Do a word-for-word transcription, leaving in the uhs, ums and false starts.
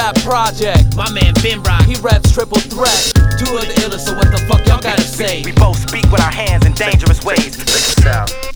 Rap Project. My man Ben Rock, he raps triple threat. Two of the illest, so what the fuck y'all gotta say? We both speak with our hands in dangerous ways. Check us out.